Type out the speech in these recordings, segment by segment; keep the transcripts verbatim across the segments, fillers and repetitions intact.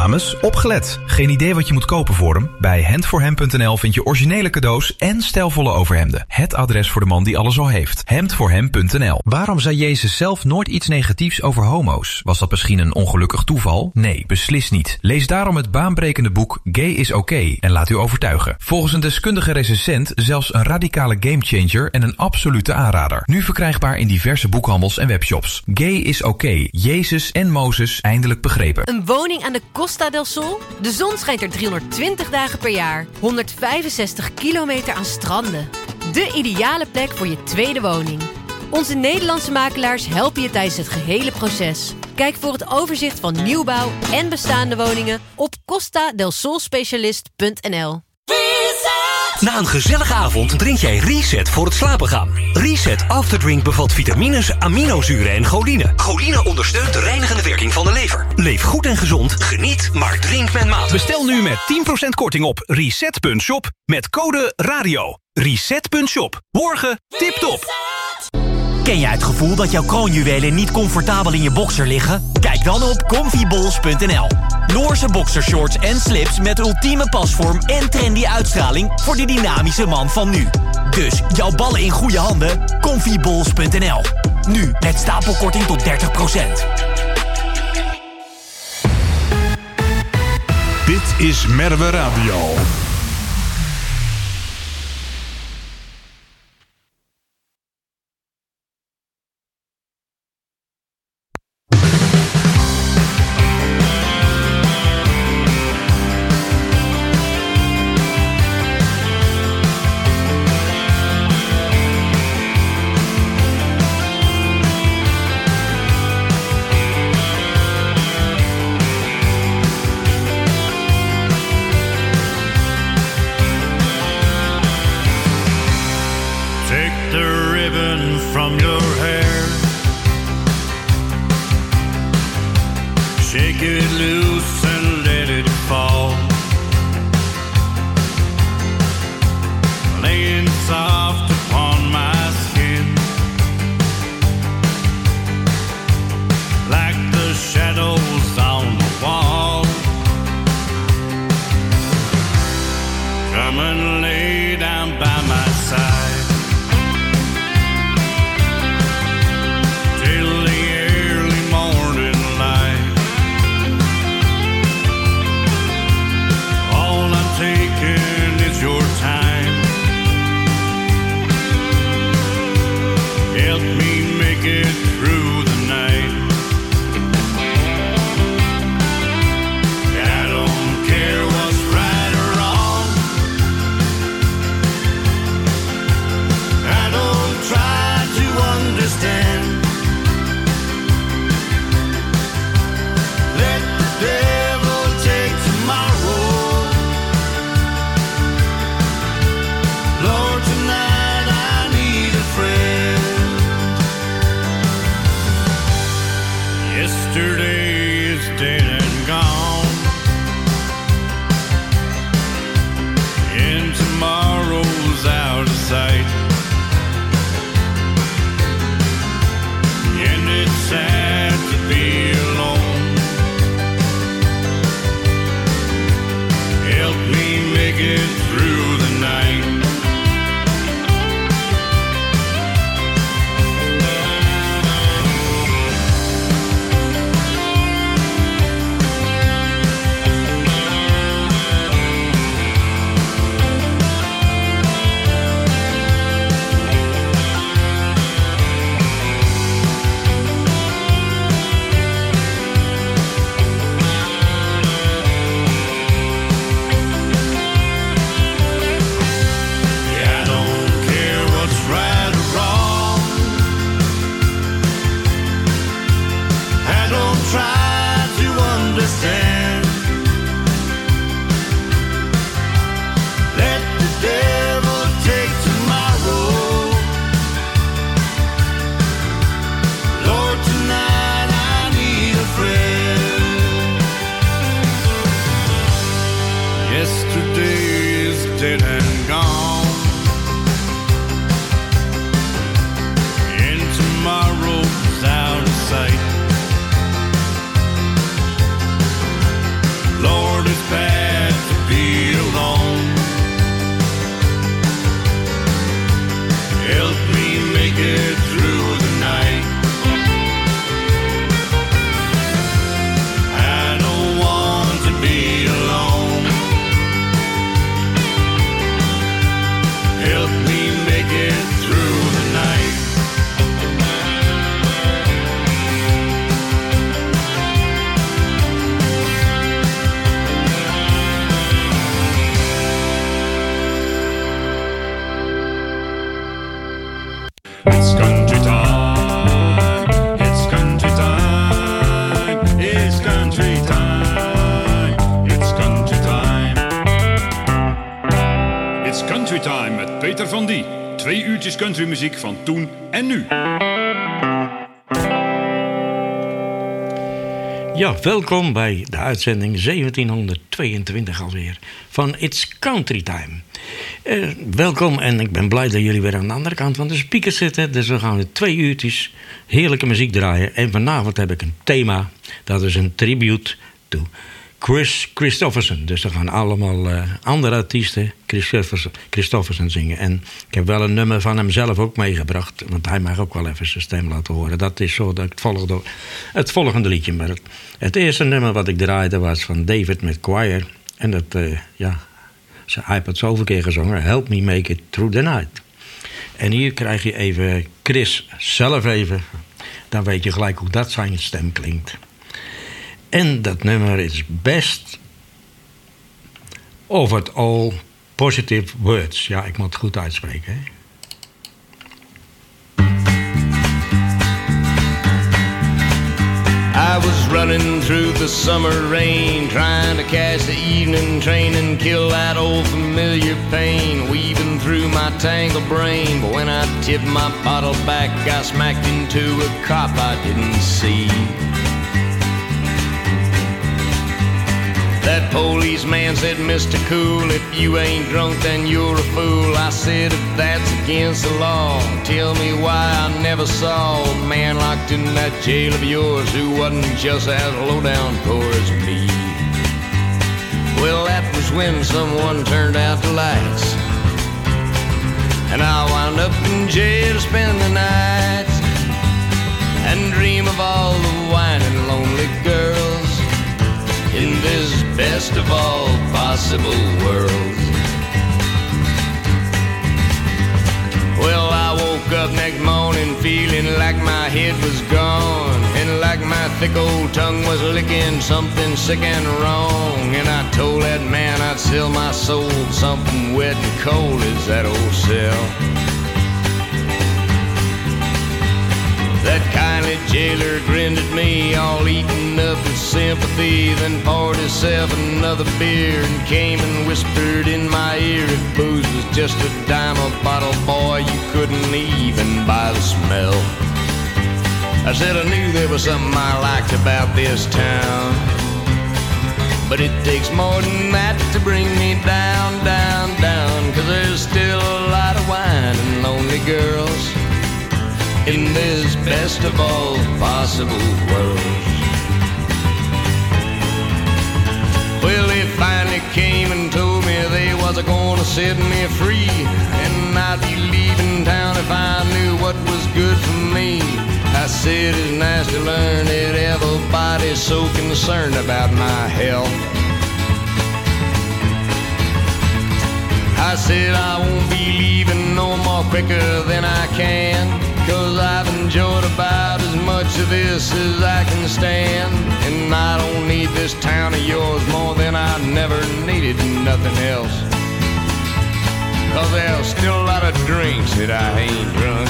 Dames, opgelet. Geen idee wat je moet kopen voor hem? Bij hand for hem punt n l vind je originele cadeaus en stijlvolle overhemden. Het adres voor de man die alles al heeft. hand for hem punt n l. Waarom zei Jezus zelf nooit iets negatiefs over homo's? Was dat misschien een ongelukkig toeval? Nee, beslist niet. Lees daarom het baanbrekende boek Gay is Oké en laat u overtuigen. Volgens een deskundige recensent zelfs een radicale gamechanger en een absolute aanrader. Nu verkrijgbaar in diverse boekhandels en webshops. Gay is Oké. Jezus en Mozes eindelijk begrepen. Een woning aan de Costa del Sol? De zon schijnt er driehonderdtwintig dagen per jaar. honderdvijfenzestig kilometer aan stranden. De ideale plek voor je tweede woning. Onze Nederlandse makelaars helpen je tijdens het gehele proces. Kijk voor het overzicht van nieuwbouw en bestaande woningen op costa del sol specialist punt n l. Na een gezellige avond drink jij Reset voor het slapen gaan. Reset Afterdrink bevat vitamines, aminozuren en choline. Choline ondersteunt de reinigende werking van de lever. Leef goed en gezond, geniet, maar drink met mate. Bestel nu met tien procent korting op reset punt shop met code radio. reset punt shop. Morgen tip-top. Ken jij het gevoel dat jouw kroonjuwelen niet comfortabel in je boxer liggen? Kijk dan op comfy balls punt n l. Noorse boxershorts en slips met ultieme pasvorm en trendy uitstraling voor de dynamische man van nu. Dus jouw ballen in goede handen? comfy balls punt n l. Nu met stapelkorting tot dertig procent. Dit is Merwe Radio. Peter van Die. Twee uurtjes countrymuziek van toen en nu. Ja, welkom bij de uitzending zeventienhonderdtweeëntwintig alweer van It's Country Time. Uh, welkom en ik ben blij dat jullie weer aan de andere kant van de speakers zitten. Dus we gaan weer twee uurtjes heerlijke muziek draaien. En vanavond heb ik een thema, dat is een tribute to Kris Kristofferson. Dus er gaan allemaal uh, andere artiesten Kristofferson zingen. En ik heb wel een nummer van hem zelf ook meegebracht. Want hij mag ook wel even zijn stem laten horen. Dat is zo dat ik het volgende, het volgende liedje. Maar het, het eerste nummer wat ik draaide was van David McGuire. En dat, uh, ja, hij heeft het zoveel keer gezongen. Help me make it through the night. En hier krijg je even Kris zelf even. Dan weet je gelijk hoe dat zijn stem klinkt. En dat nummer is Best of It All Positive Words. Ja, ik moet het goed uitspreken, hè? I was running through the summer rain, trying to catch the evening train and kill that old familiar pain, weaving through my tangled brain. But when I tipped my bottle back, I smacked into a cop I didn't see. That policeman said, Mister Cool, if you ain't drunk, then you're a fool. I said, if that's against the law, tell me why I never saw a man locked in that jail of yours who wasn't just as low down poor as me. Well, that was when someone turned out the lights, and I wound up in jail to spend the night and dream of all the whining lonely girls in this best of all possible worlds. Well, I woke up next morning feeling like my head was gone, and like my thick old tongue was licking something sick and wrong. And I told that man I'd sell my soul for something wet and cold as that old cell. That kindly jailer grinned at me, all eaten up with sympathy, then poured himself another beer and came and whispered in my ear, if booze was just a dime a bottle, boy, you couldn't even buy the smell. I said I knew there was something I liked about this town, but it takes more than that to bring me down, down, down, 'cause there's still a lot of wine and lonely girls in this best of all possible worlds. Well, they finally came and told me they was gonna set me free, and I'd be leaving town if I knew what was good for me. I said it's nice to learn that everybody's so concerned about my health. I said I won't be leaving no more quicker than I can, 'cause I've enjoyed about as much of this as I can stand. And I don't need this town of yours more than I never needed nothing else, 'cause there's still a lot of drinks that I ain't drunk,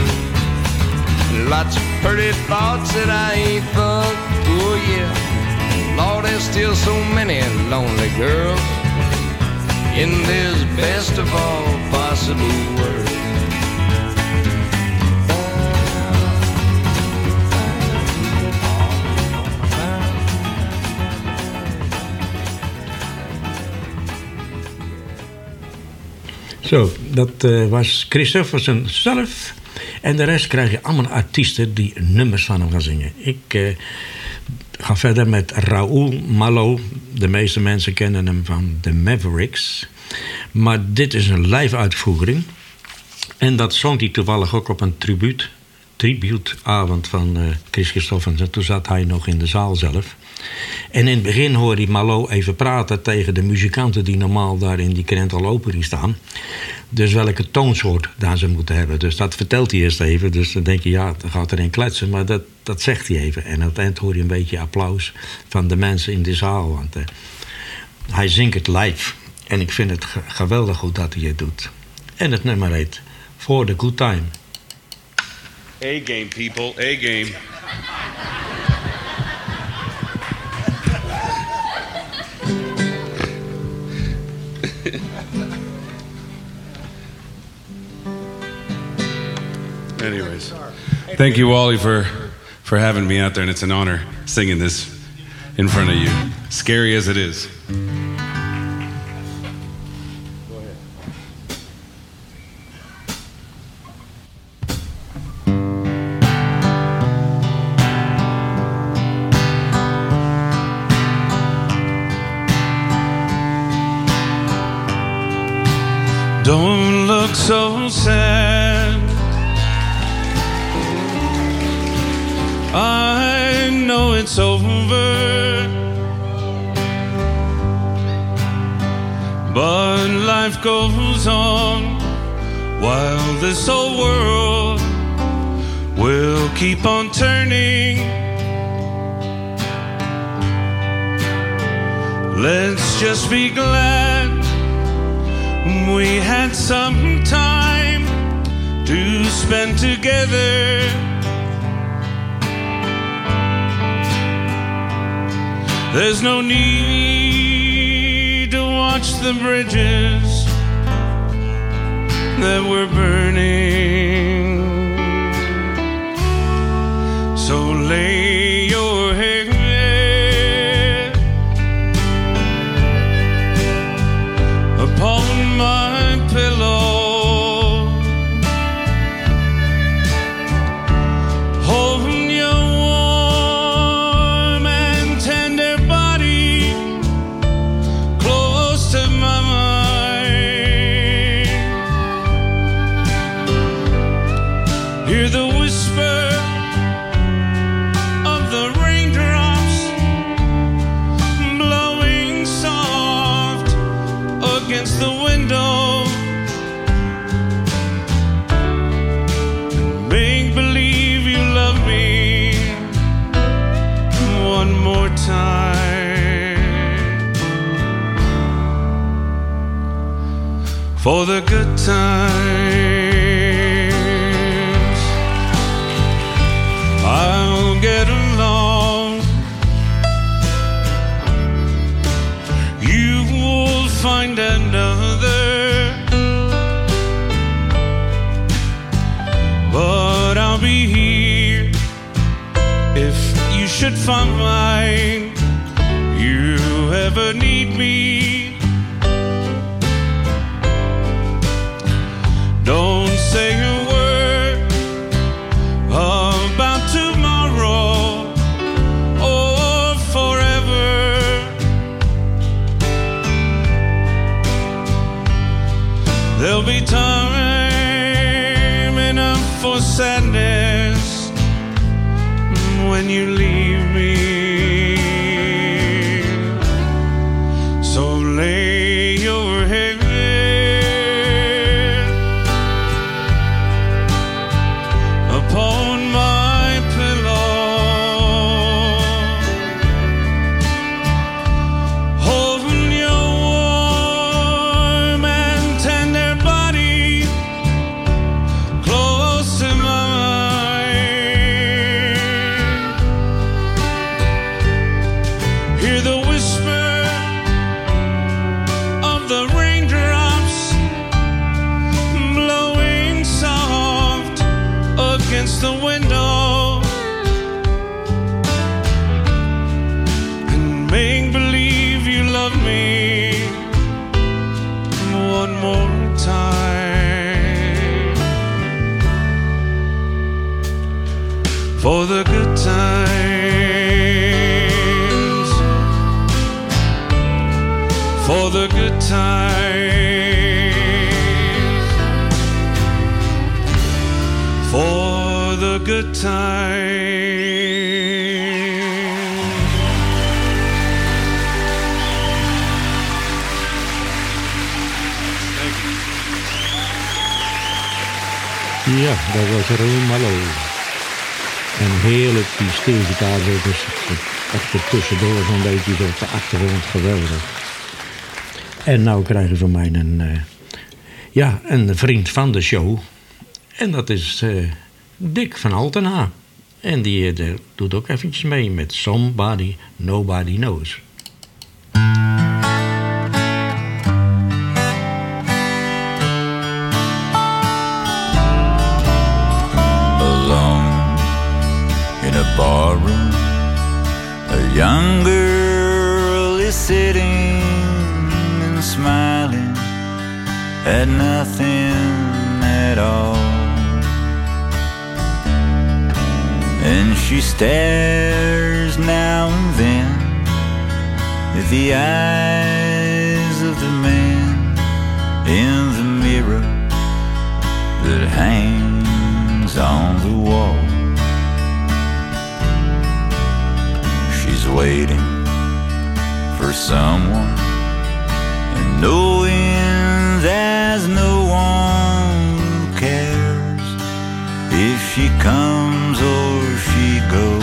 lots of pretty thoughts that I ain't thunk. Oh yeah, Lord, there's still so many lonely girls in this best of all possible worlds. Zo, dat uh, was Kristofferson zelf. En de rest krijg je allemaal artiesten die nummers van hem gaan zingen. Ik uh, ga verder met Raoul Malo. De meeste mensen kennen hem van The Mavericks. Maar dit is een live uitvoering. En dat zong hij toevallig ook op een tribute, tributeavond van uh, Kris Kristofferson. Toen zat hij nog in de zaal zelf. En in het begin hoorde hij Malo even praten tegen de muzikanten die normaal daar in die Crental Opry staan. Dus welke toonsoort daar ze moeten hebben. Dus dat vertelt hij eerst even. Dus dan denk je, ja, dan gaat er in kletsen. Maar dat, dat zegt hij even. En aan het eind hoor je een beetje applaus van de mensen in de zaal. Want uh, hij zingt het live. En ik vind het ge- geweldig goed dat hij het doet. En het nummer heet For the Good Time. A-game, people, A-game. Anyways, thank you, Wally, for, for having me out there, and it's an honor singing this in front of you, scary as it is. Don't look so sad. I know it's over, but life goes on while this whole world will keep on turning. Let's just be glad we had some time to spend together. There's no need to watch the bridges that were burning. So lay your head upon my pillow, hold your warm and tender body close to mine. Hear the whisper of the raindrops blowing soft against the window. Make believe you love me one more time. For the good times, I'll get along. You will find another, but I'll be here if you should find you ever need me. Don't say a word about tomorrow or forever. There'll be time enough for sadness when you leave me. So lay your head upon my pillow, holding your warm and tender body close to mine. Hear the whisper of the raindrops blowing soft against the window, and make believe you love me one more time. For the good times, for the good times, for the good times. Ja, dat was Raoul Malo. En heerlijk, die steelgitaar zo dus echt er tussendoor zo'n beetje zo op de achtergrond, geweldig. En nou krijgen ze mij een, uh, ja, een vriend van de show. En dat is uh, Dick van Altena. En die uh, doet ook eventjes mee met Somebody Nobody Knows. smiling at nothing at all. And she stares now and then at the eyes of the man in the mirror that hangs on the wall. She's waiting for someone, and knowing there's no one who cares if she comes or she goes.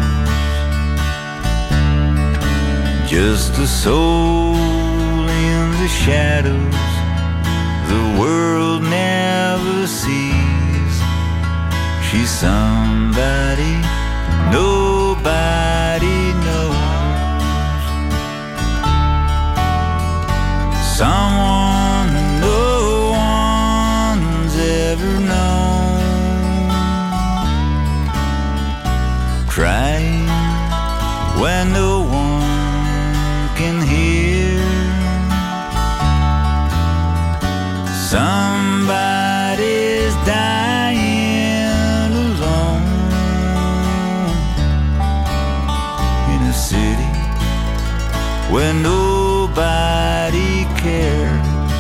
Just a soul in the shadows the world never sees. She's somebody nobody knows. Someone no one's ever known. Crying when no one can hear. Somebody's dying alone in a city where nobody cares.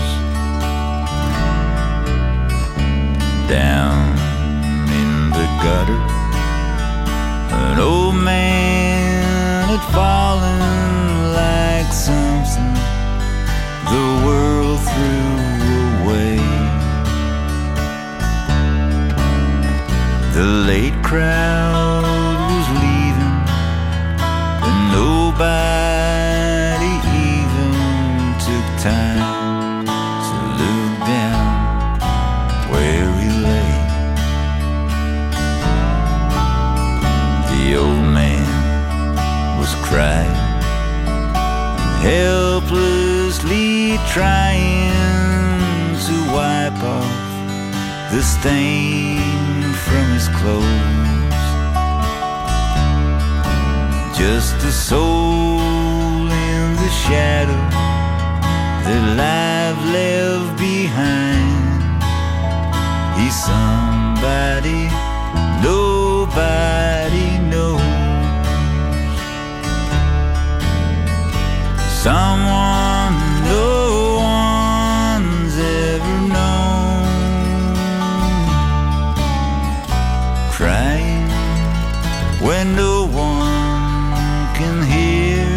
Down in the gutter, an old man had fallen like something the world threw away. The late crowd was leaving, and nobody even took time to look down where he lay. The old man was crying, helplessly trying to wipe off the stain from his clothes. Just a soul in the shadow that life left behind. He's somebody nobody knows. Someone no one's ever known. Crying when no one can hear.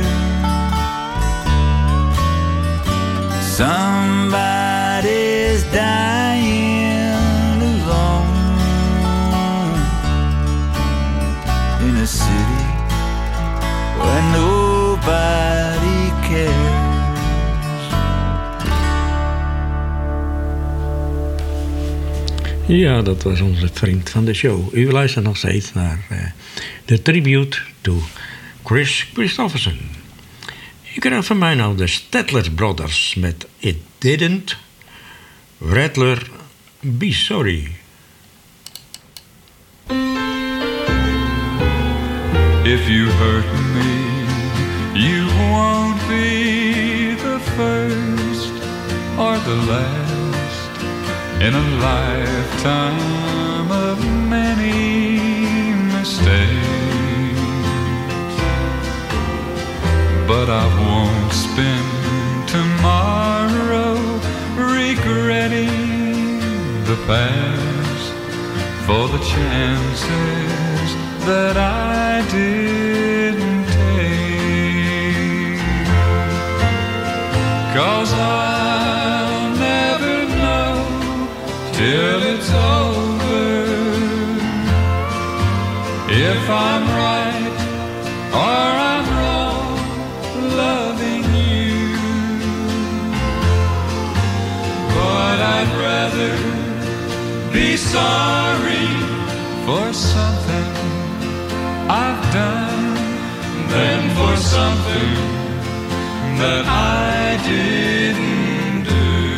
Somebody's dying alone in a city where nobody cares. Ja, dat was onze vriend van de show. U luistert nog steeds naar uh, de tribute to Kris Kristofferson. Ik krijg van mij nou de Statler Brothers met It Didn't Rattler Be Sorry. If you hurt me, you won't be the first or the last in a lifetime of many mistakes. But I won't spend tomorrow regretting the past for the chances that I didn't take. 'Cause I'll never know till it's over if I'm right or I'm wrong loving you. But I'd rather be sorry for something I've done than for something that I didn't do.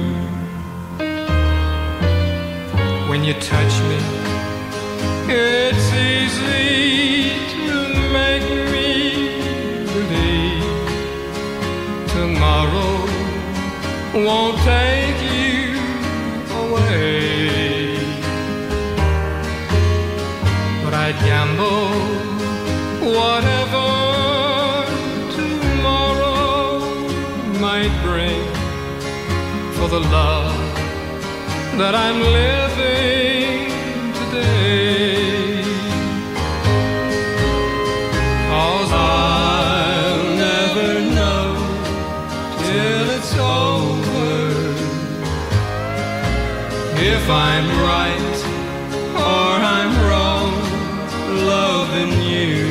When you touch me, it's easy to make me believe tomorrow won't take you away. But I'd gamble whatever tomorrow might bring for the love that I'm living today. 'Cause I'll never know till it's over if I'm right or I'm wrong loving you.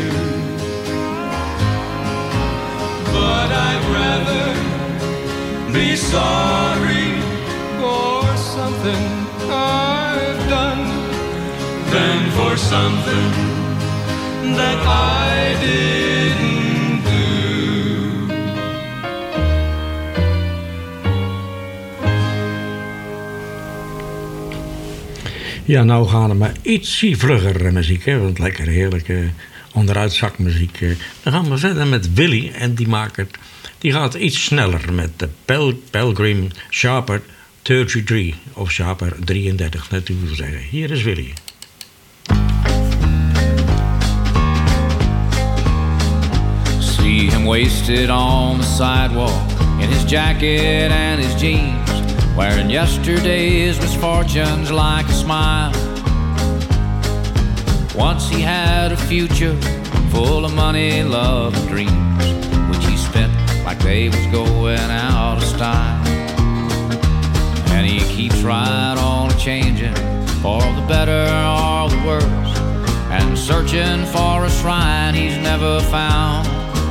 But I'd rather be sorry for something I've done than for something that I didn't do. Ja, nou gaan we maar ietsie vlugger muziek, hè, want lekker heerlijke onderuitzakmuziek. Dan gaan we verder met Willy en die maakt het, die gaat iets sneller met de Pel- Pelgrim Sharper drieëndertig of Sharper drieëndertig, net u wil zeggen. Hier is Willy. See him wasted on the sidewalk in his jacket and his jeans, wearing yesterday's misfortunes like a smile. Once he had a future full of money, love, and dreams, which he spent like they was going out of style. And he keeps right on changing for the better or the worse, and searching for a shrine he's never found,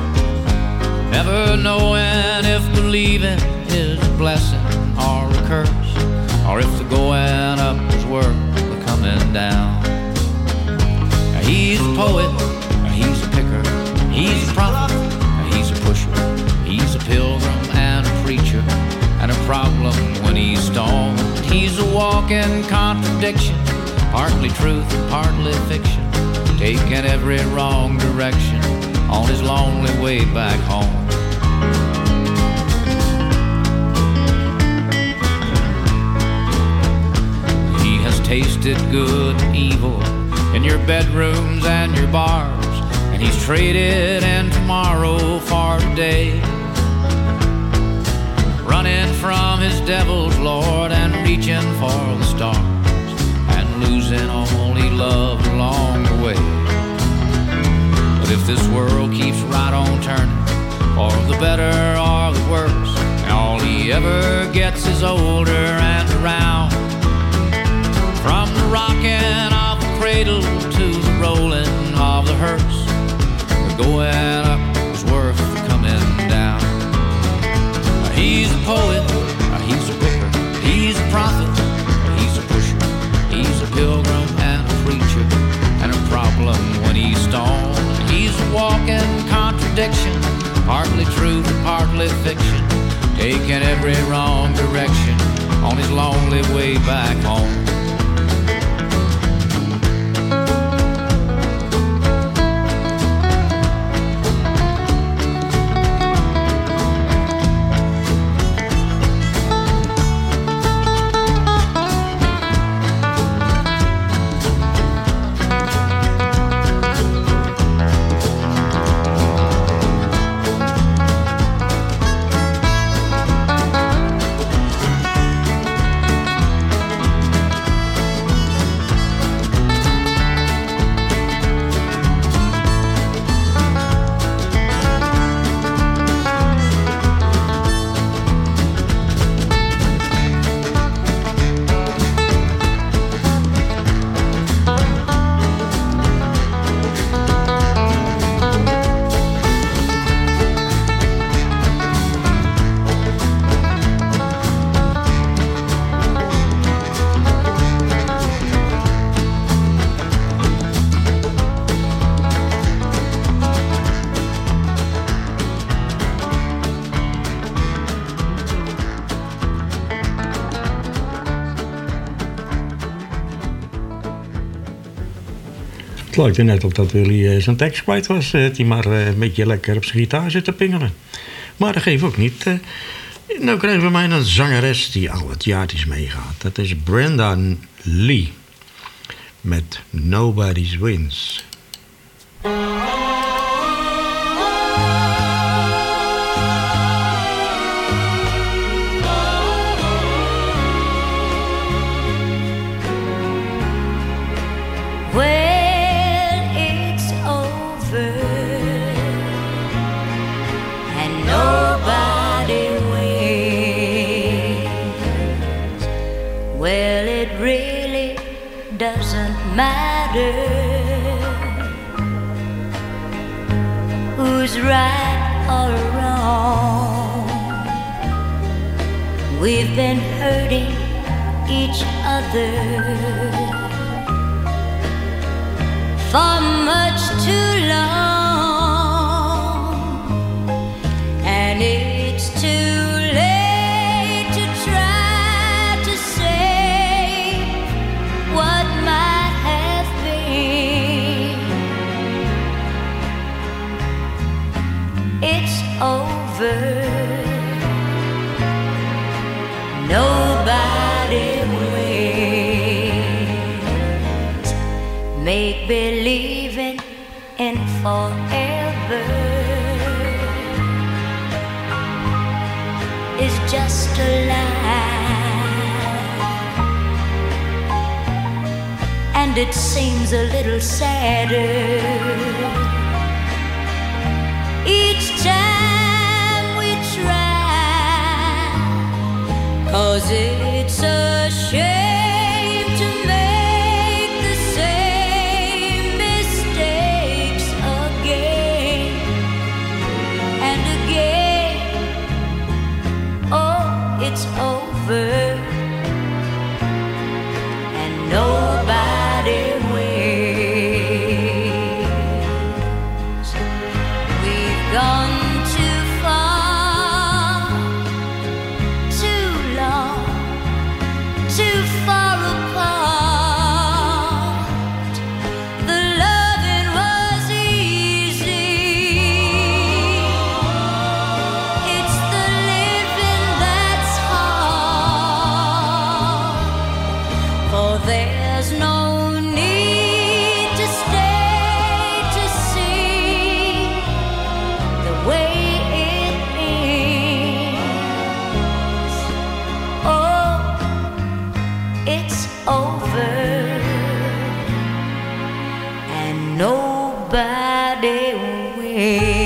never knowing if believing is a blessing or a curse, or if the going up is worth the coming down. He's a poet, he's a picker, he's a prophet, he's a pusher, he's a pilgrim and a preacher, and a problem when he's stoned. He's a walking contradiction, partly truth and partly fiction, taking every wrong direction on his lonely way back home. He has tasted good and evil in your bedrooms and your bars, and he's traded in tomorrow for today, running from his devil's lord and reaching for the stars, and losing all he loved along the way. But if this world keeps right on turning, for the better or the worse, and all he ever gets is older and around, from the rocking of the cradle to the rolling of the hearse, the going up is worth the coming down. He's a poet, he's a picker, he's a prophet, he's a pusher, he's a pilgrim and a preacher, and a problem when he's stoned. He's a walking contradiction, partly truth and partly fiction, taking every wrong direction on his lonely way back home. Het lijkt er net op dat Willy uh, zijn tekst kwijt was. Uh, die maar uh, een beetje lekker op zijn gitaar zit te pingelen. Maar dat geeft ook niet. Uh, Nou krijgen we mij een zangeres die al wat jaartjes meegaat. Dat is Brenda Lee met Nobody's Wins. Who's right or wrong? We've been hurting each other for much too long, and it's too late to try to save what might have been. It's over. Nobody wins. Make believing in forever is just a lie, and it seems a little sadder each time we try, 'cause it's a shame to make the same mistakes again and again. Oh, it's over, and nobody wins. We've gone too far, too long, too far apart. The loving was easy. It's the living that's hard. For there's no need to stay to see the way it is. Oh, it's over, and nobody wins.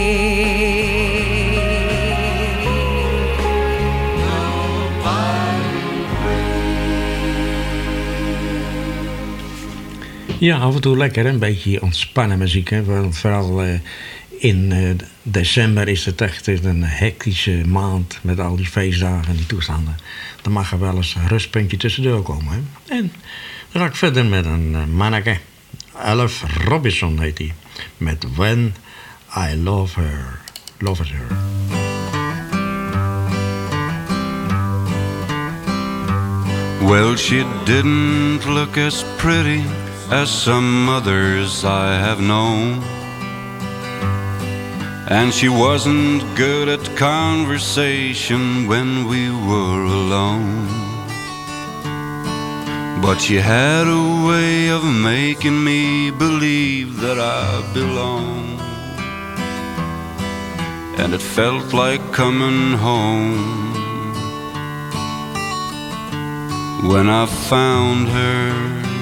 Ja, af en toe lekker, een beetje ontspannen muziek. Hè? Want vooral uh, in uh, december is het echt een hectische maand met al die feestdagen en die toestanden. Dan mag er wel eens een rustpuntje tussendoor komen. Hè? En dan ga ik verder met een uh, manneke. Elf Robinson heet hij. Met When I Love Her. Love Her. Well, she didn't look as pretty as some others I have known, and she wasn't good at conversation when we were alone. But she had a way of making me believe that I belonged, and it felt like coming home when I found her.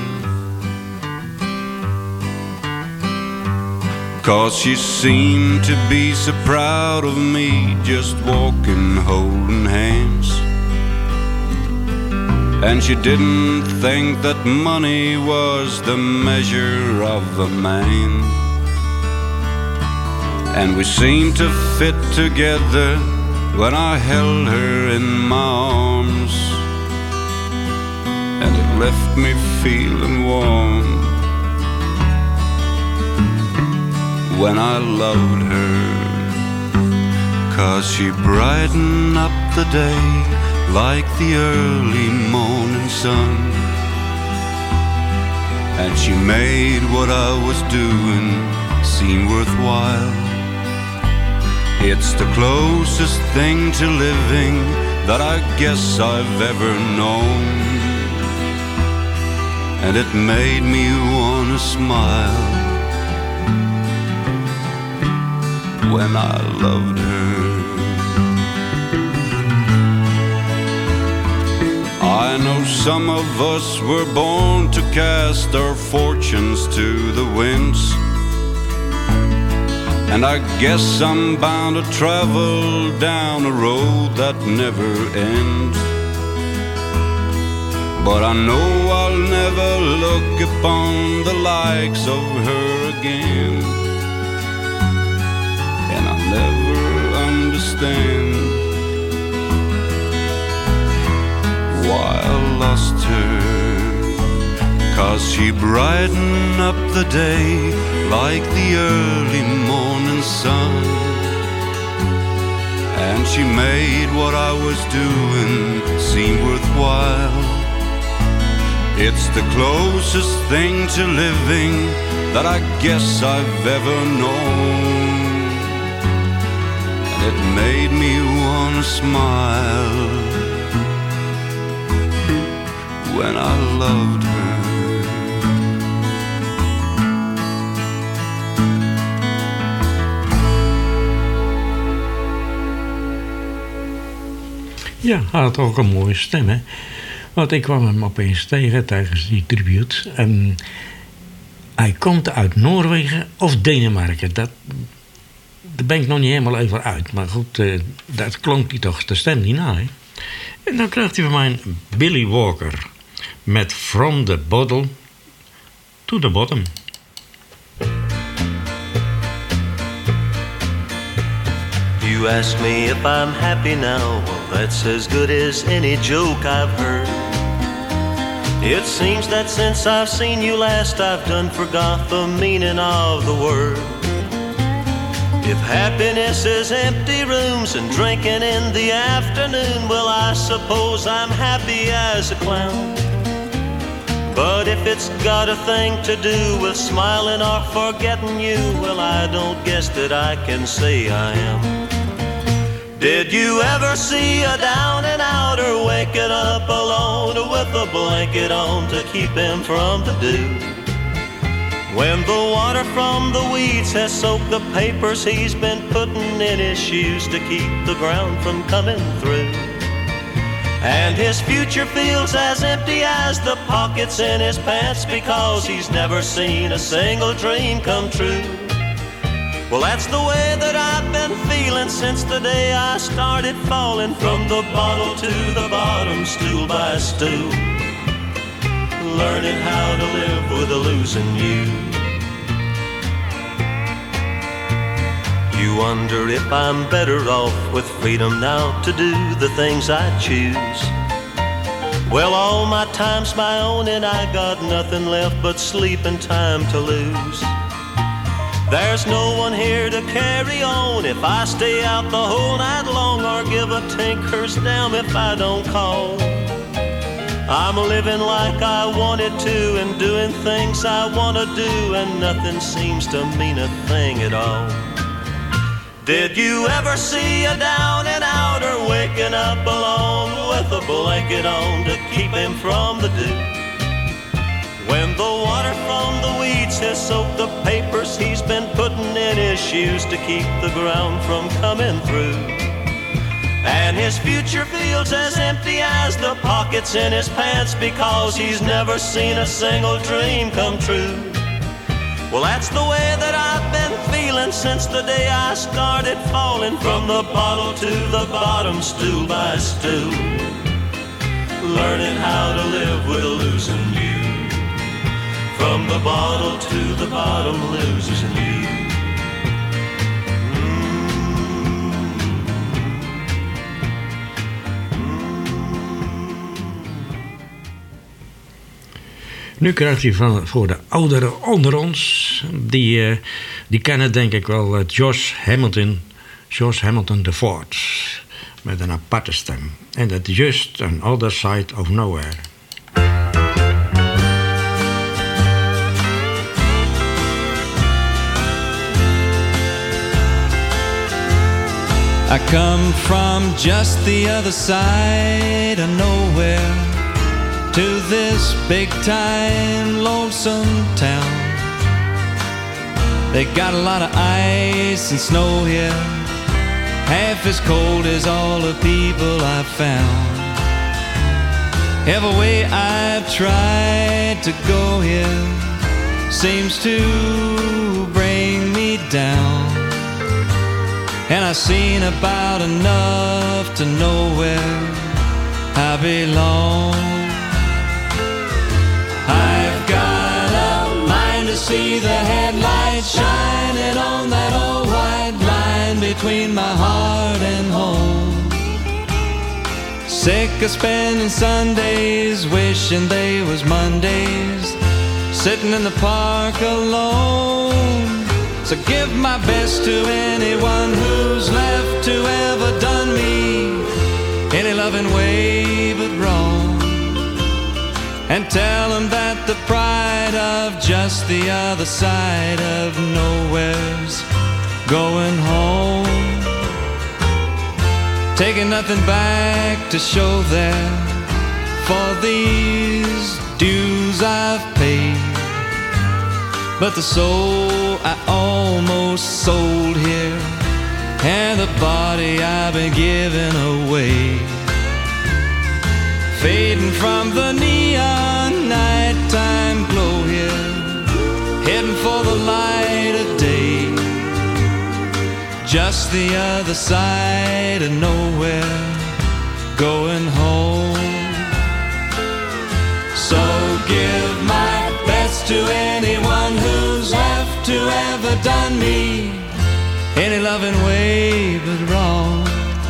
'Cause she seemed to be so proud of me, just walking, holding hands. And she didn't think that money was the measure of a man. And we seemed to fit together when I held her in my arms, and it left me feeling warm when I loved her. 'Cause she brightened up the day like the early morning sun, and she made what I was doing seem worthwhile. It's the closest thing to living that I guess I've ever known. And it made me wanna smile when I loved her. I know some of us were born to cast our fortunes to the winds, and I guess I'm bound to travel down a road that never ends. But I know I'll never look upon the likes of her again, and I'll never understand why I lost her. 'Cause she brightened up the day like the early morning sun, and she made what I was doing seem worthwhile. It's the closest thing to living that I guess I've ever known, and it made me wanna smile when I loved her. Ja, hij had ook een mooie stem, hè. Want ik kwam hem opeens tegen tijdens die tribute. En hij komt uit Noorwegen of Denemarken. Dat, daar ben ik nog niet helemaal even uit. Maar goed, uh, dat klonk hij toch de stem niet na, hè. En dan krijgt hij van mij Billy Walker met From the Bottle to the Bottom. You ask me if I'm happy now, well, that's as good as any joke I've heard. It seems that since I've seen you last, I've done forgot the meaning of the word. If happiness is empty rooms and drinking in the afternoon, well, I suppose I'm happy as a clown. But if it's got a thing to do with smiling or forgetting you, well, I don't guess that I can say I am. Did you ever see a down and outer waking up alone with a blanket on to keep him from the dew? When the water from the weeds has soaked the papers he's been putting in his shoes to keep the ground from coming through. And his future feels as empty as the pockets in his pants because he's never seen a single dream come true. Well, that's the way that I've been feeling since the day I started falling from the bottle to the bottom, stool by stool, learning how to live with a losing you. You wonder if I'm better off with freedom now to do the things I choose. Well, all my time's my own and I got nothing left but sleeping time to lose. There's no one here to carry on if I stay out the whole night long or give a tinker's damn if I don't call. I'm living like I wanted to and doing things I want to do, and nothing seems to mean a thing at all. Did you ever see a down and outer waking up alone with a blanket on to keep him from the dew? When the water from the weeds has soaked the papers he's been putting in his shoes to keep the ground from coming through. And his future feels as empty as the pockets in his pants because he's never seen a single dream come true. Well, that's the way that I've been feeling since the day I started falling from the bottle to the bottom, stool by stool, learning how to live with losing you. From the bottle to the bottom, losing you. Nu krijgt hij van, voor de ouderen onder ons, die, uh, die kennen denk ik wel uh, Josh Hamilton, Josh Hamilton de Ford, met een aparte stem. En dat Just an Other Side of Nowhere. I come from just the other side of nowhere to this big-time lonesome town. They got a lot of ice and snow here, half as cold as all the people I've found. Every way I've tried to go here seems to bring me down, and I've seen about enough to know where I belong. I've got a mind to see the headlights shining on that old white line between my heart and home. Sick of spending Sundays wishing they was Mondays, sitting in the park alone. So give my best to anyone who's left to ever done me any loving way but wrong, and tell them that the pride of just the other side of nowhere's going home. Taking nothing back to show there for these dues I've paid, but the soul I almost sold here, and the body I've been giving away, fading from the neon nighttime glow here, heading for the light of day, just the other side of nowhere, going home. So give my best to anyone who's left to ever done me any loving way but wrong.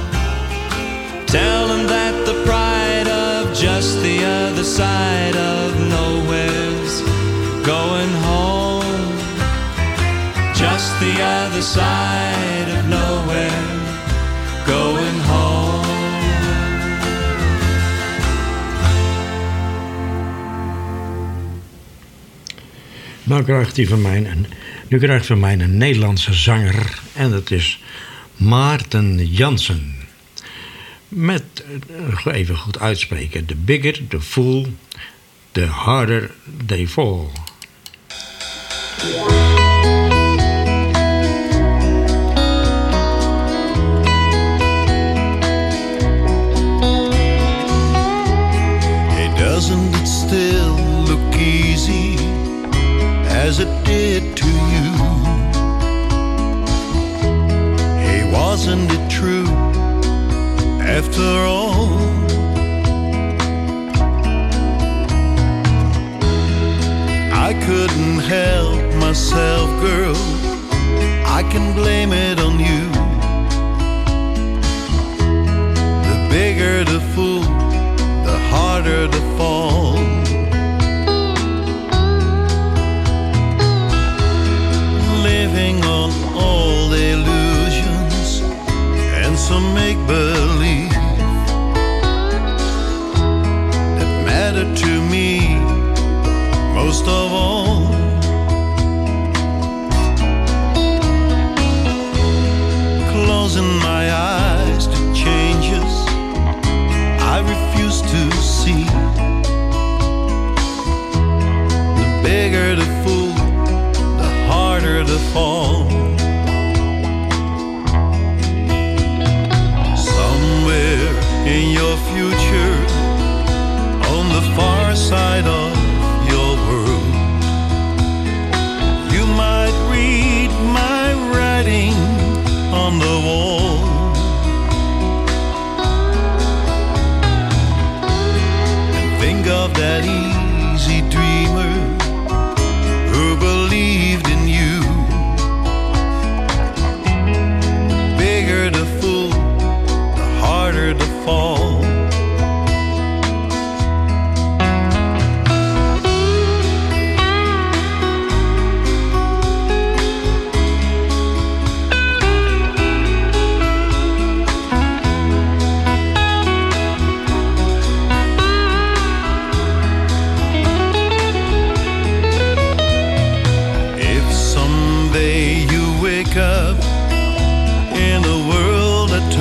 Tell them that the pride of just the other side of nowhere's going home. Just the other side of nowhere, going home. Nou krijgt hij van mij een, nu krijgt van mij een Nederlandse zanger, en dat is Maarten Jansen. Met, even goed uitspreken, the bigger the fool, the harder they fall. Hey, doesn't it still look easy as it did to you? Hey, wasn't it true after all? I couldn't help myself, girl, I can blame it on you. The bigger the fool, the harder the fall. Living on all the illusions and some make-believe that matter to me most of all. Closing my eyes to changes I refuse to see. The bigger the fool, the harder the fall. Somewhere in your future, on the far side of your world, you might read my writing on the wall. And think of that easy dreamer who believed in you. The bigger the fool, the harder the fall. If someday you wake up in a world that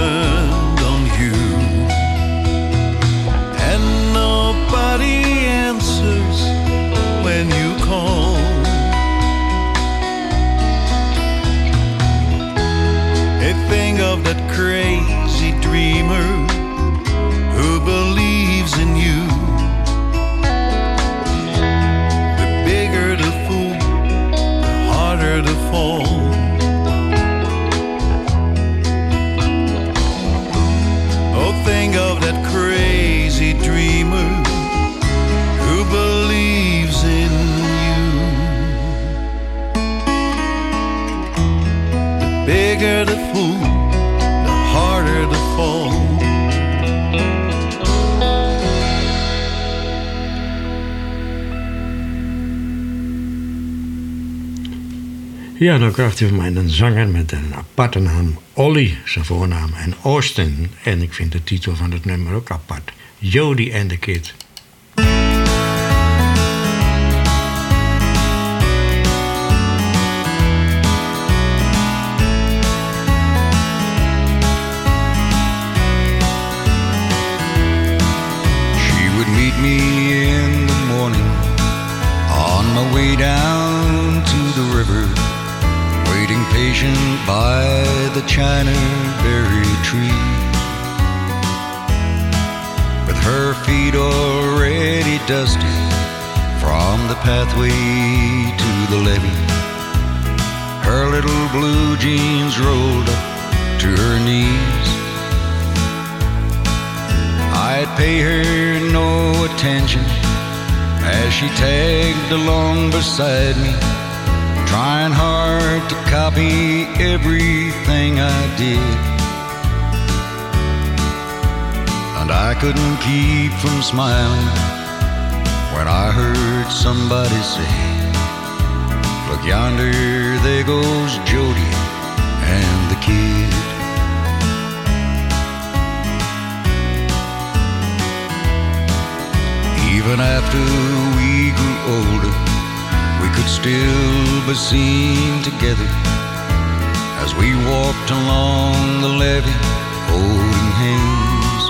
bigger the fool, the harder the fall. Ja, dan krijgt u van mij een zanger met een aparte naam. Ollie, zijn voornaam, en Austin. En ik vind de titel van het nummer ook apart. Jody and the Kid. She would meet me in the morning on my way down to the river, waiting patient by the China berry tree, with her feet already dusty from the pathway to the levee, her little blue jeans rolled up to her knees. I'd pay her no attention as she tagged along beside me, trying hard to copy everything I did. And I couldn't keep from smiling when I heard somebody say, "Look yonder, there goes Jody and the kid." Even after we grew older, we could still be seen together as we walked along the levee, holding hands.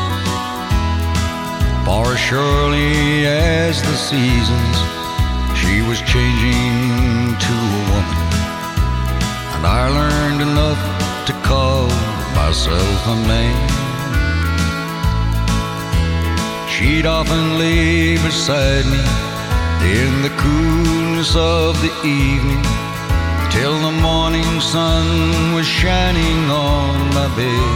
For surely as the seasons, she was changing to a woman, and I learned enough to call myself a man. She'd often lay beside me in the coolness of the evening till the morning sun was shining on my bed.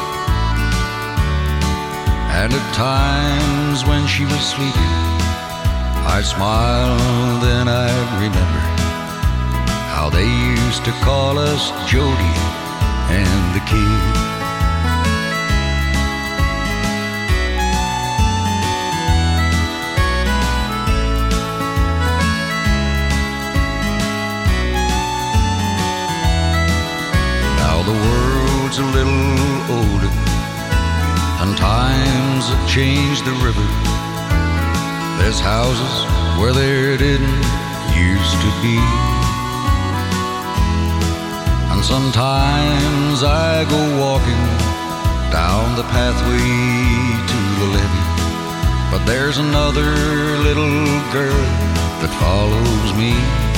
And at times when she was sleeping, I'd smile, then I'd remember how they used to call us Jody and the Kid. The world's a little older, and times have changed the river. There's houses where there didn't used to be, and sometimes I go walking down the pathway to the levee, but there's another little girl that follows me.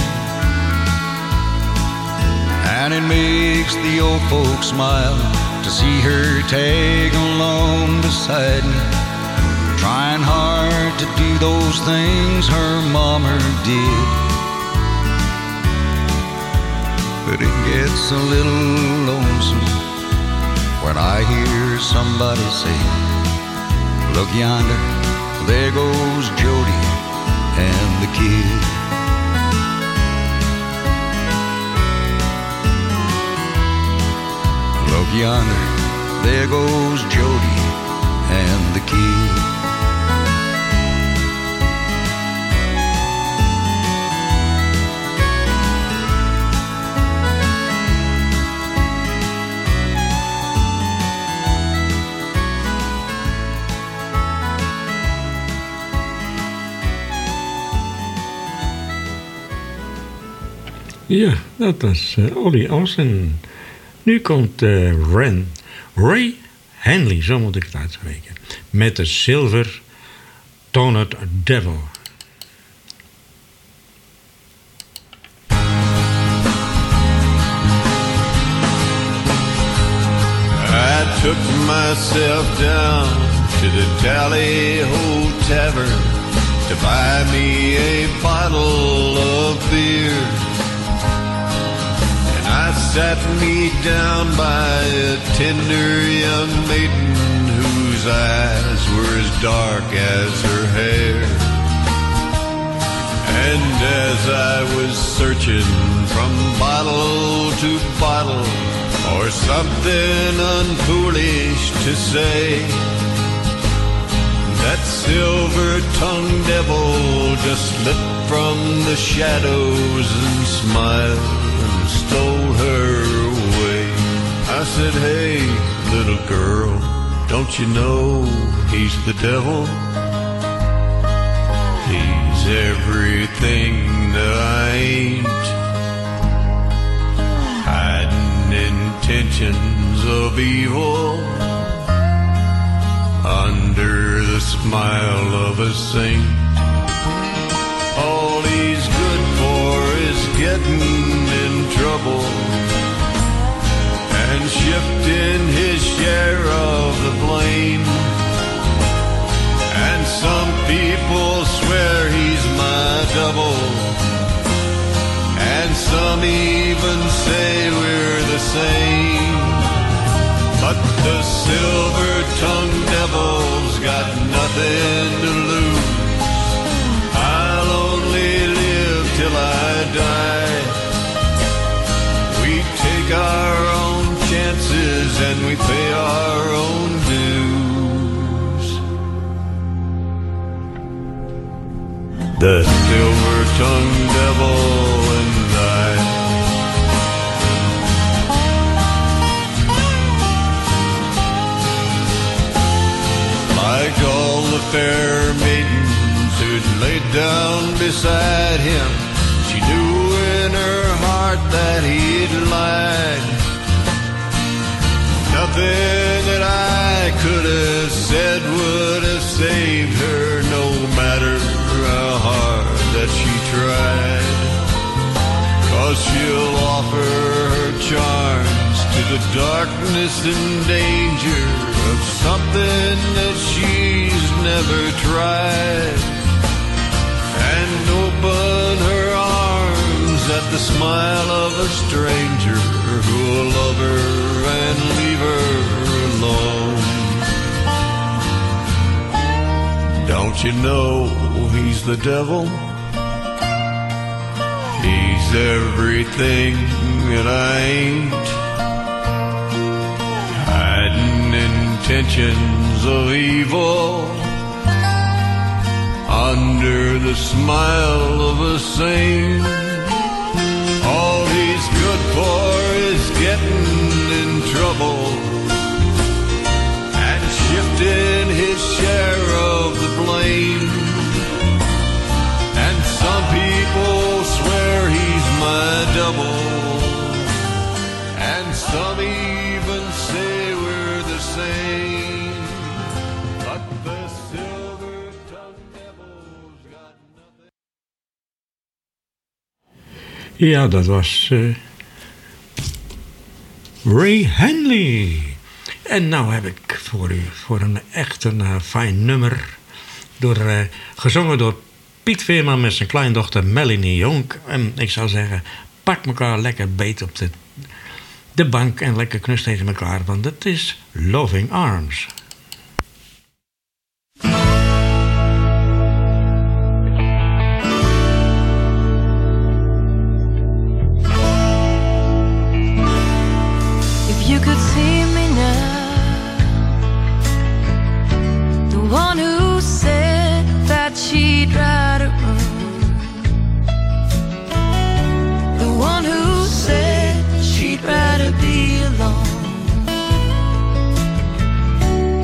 And it makes the old folks smile to see her tag along beside me, trying hard to do those things her mama did. But it gets a little lonesome when I hear somebody say, "Look yonder, there goes Jody and the Kid." Look yonder, there goes Jody and the Kid. Ja, dat was uh, Ollie Austin. Nu komt uh, Ren, Ray Henley, zo moet ik het uitspreken, met de Silver Toned Devil. I took myself down to the Tally Ho Tavern to buy me a bottle of beer. I sat me down by a tender young maiden whose eyes were as dark as her hair. And as I was searching from bottle to bottle, or something unfoolish to say. That silver-tongued devil just slipped from the shadows and smiled and stole her away. I said, hey, little girl, don't you know he's the devil? He's everything that I ain't, hiding intentions of evil under the smile of a saint. All he's good for is getting in trouble and shifting his share of the blame. And some people swear he's my double, and some even say we're the same. But the silver-tongued devil's got nothing to lose. I'll only live till I die. We take our own chances and we pay our own dues. The silver-tongued devil and I. Like all the fair maidens who'd laid down beside him, she knew in her heart that he'd lied. Nothing that I could have said would have saved her, no matter how hard that she tried. 'Cause she'll offer her charms to the darkness and danger of something that she's never tried, and open her arms at the smile of a stranger who'll love her and leave her alone. Don't you know he's the devil? He's everything that I ain't, hiding intentions of evil under the smile of a saint. All he's good for is getting in trouble and shifting his share of the blame. And some people swear he's my double, and some even say we're the same. But the silver-tongued devil's got nothing. Ja, dat was uh, Ray Henley. En nou heb ik voor u voor een echt een uh, fijn nummer, door, uh, gezongen door Piet Veerman met zijn kleindochter Melanie Jonk. En ik zou zeggen, pak elkaar lekker beet op de, de bank en lekker knus tegen elkaar, want het is Loving Arms. If you could see me now, the one who said that she'd rather run, the one who said she'd rather be alone.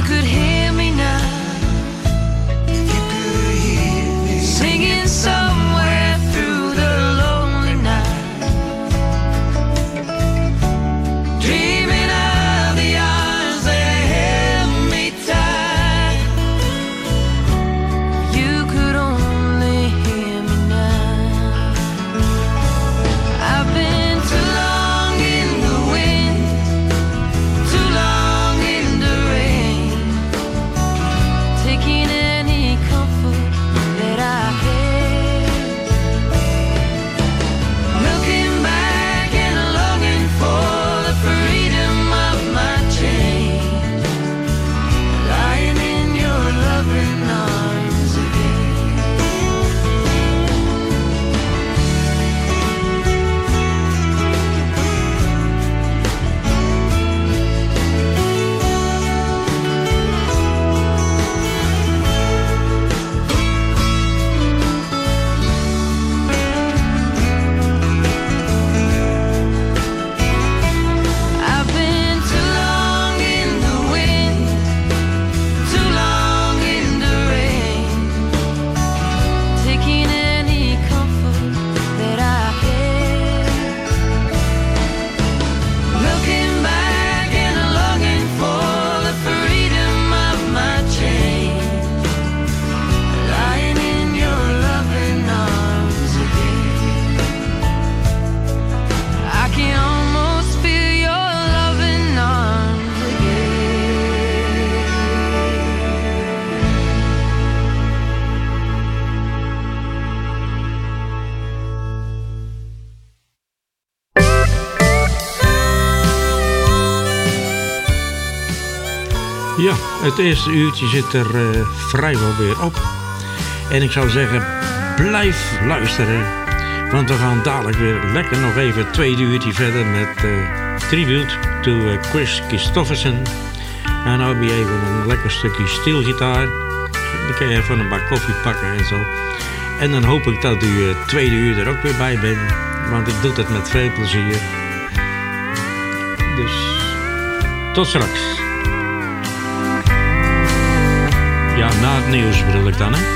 could hear me now, if you could hear me singing somewhere through the lonely night, dreaming of the arms that held me tight. You could only hear me now. I've been too long in the wind, too long in the rain, taking any comfort that I can, looking back and longing for the freedom of my chain, lying in your loving arms again. I've been too long in the wind, too long in the rain, taking any comfort that I can, looking back and longing for the freedom of my chain, lying in your loving arms again. I can almost feel your loving arms again. Ja, het eerste uurtje zit er uh, vrijwel weer op. En ik zou zeggen, blijf luisteren. Want we gaan dadelijk weer lekker nog even het tweede uurtje verder met uh, tribute to uh, Chris Christofferson. En dan heb je even een lekker stukje steelgitaar. Dan kun je even een bak koffie pakken en zo. En dan hoop ik dat u het tweede uur er ook weer bij bent. Want ik doe het met veel plezier. Dus tot straks. Ja, na het nieuws bedoel ik dan, hè.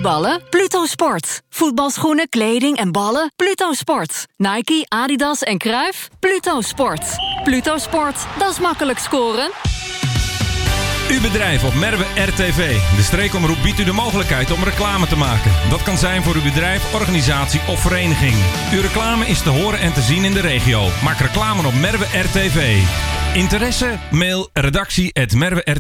voetballen? Pluto Sport. Voetbalschoenen, kleding en ballen? Pluto Sport. Nike, Adidas en Cruijff? Pluto Sport. Pluto Sport, dat is makkelijk scoren. Uw bedrijf op Merwe R T V. De streekomroep biedt u de mogelijkheid om reclame te maken. Dat kan zijn voor uw bedrijf, organisatie of vereniging. Uw reclame is te horen en te zien in de regio. Maak reclame op Merwe R T V. Interesse? Mail redactie at merwe r